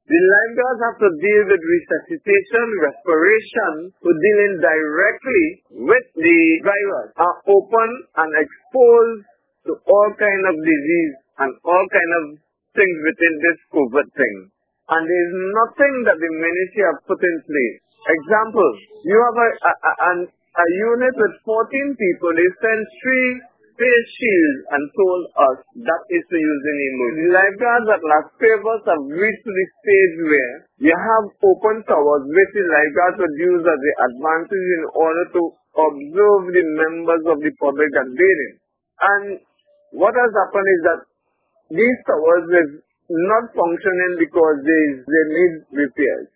The lifeguards have to deal with resuscitation, respiration, who dealing directly with the virus, are open and exposed to all kind of disease and all kind of things within this COVID thing. And there is nothing that the ministry have put in place. Example, you have a unit with 14 people, they send 3 face shields and told us that is to use anymore. The lifeguards at Las Vegas have reached to the stage where you have open towers which the lifeguards would use as the advantage in order to observe the members of the public that bathing. And what has happened is that these towers is not functioning because they need repairs.